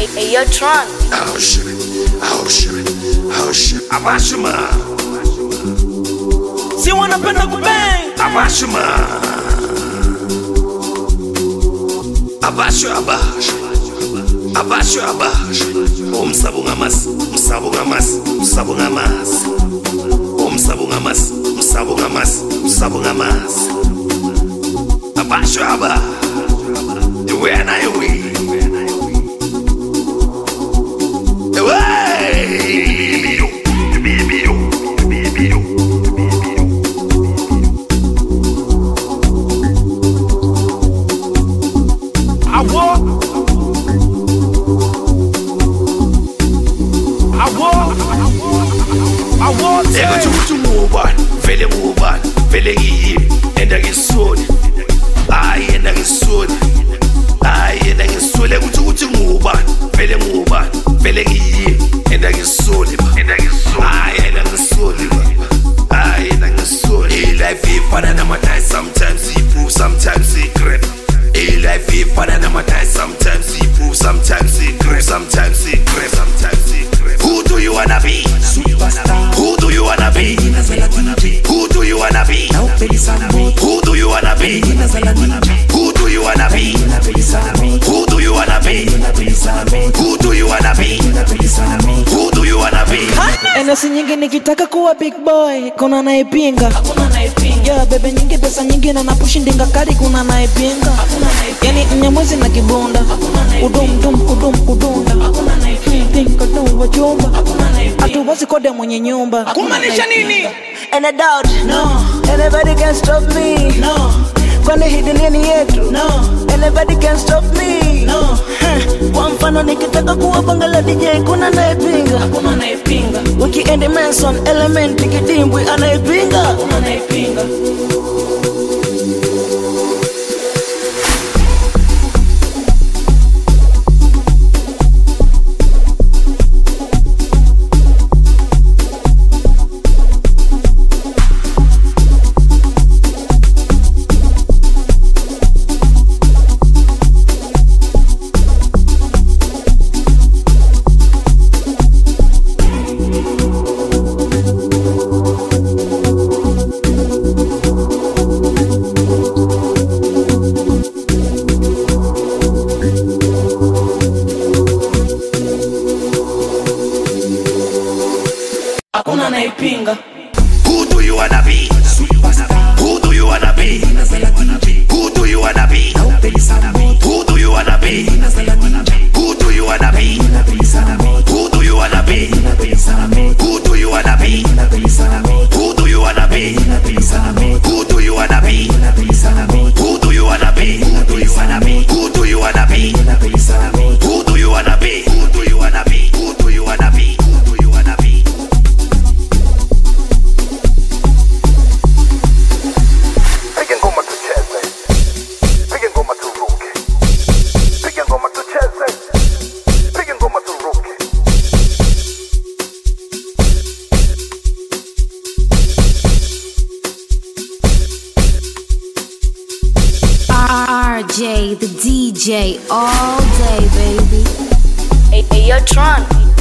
Hey, yo, Tron. Oh shit. Abashuma. Si wanapenda kubang. Abashuma. Abasho. Umsabungamas. Abasho aba. Where are we? Vele ngiyimi enda ngisoni enda ngisoni ukuthi ngubani vele ngiyimi enda ngisoni enda ngisoni life ifana namadai sometimes ipu sometimes igrep life ifana namadai sometimes ipu sometimes igrep who do you wanna be superstar who do you wanna be who do you wanna be who do you wanna be who do you wanna be who do you wanna be who do you wanna be who do you wanna be Enesi nyingi nikitaka kuwa big boy kuna naipinga yeah bebe nyingi pesa nyingi na napushi ndinga kari kuna naipinga yani mnyamwezi na kibunda udunda think katu wachumba atuwasi kode mwenye nyumba Kumaanisha nini? And I doubt No. anybody can stop me No. kwani hii dunia ni yetu No. anybody can stop me No. Kwa mfano nikitaka kuwa bangala DJ kuna naipinga Hakuna naipinga. Weekend Manson Element kidimbwi anaipinga Hakuna naipinga. Hakuna naipinga. who do you wanna be who do you wanna be who do you wanna be who do you wanna be who do you wanna be who do you wanna be who do you wanna be who do you wanna be who do you wanna be who do you wanna be who do you wanna be who do you wanna be who do you wanna be who do you wanna be who do you wanna be Piga ngoma tucheze, piga ngoma turuke, piga ngoma tucheze, piga ngoma turuke. RJ, the DJ, all day, baby. Hey, yo, Tron.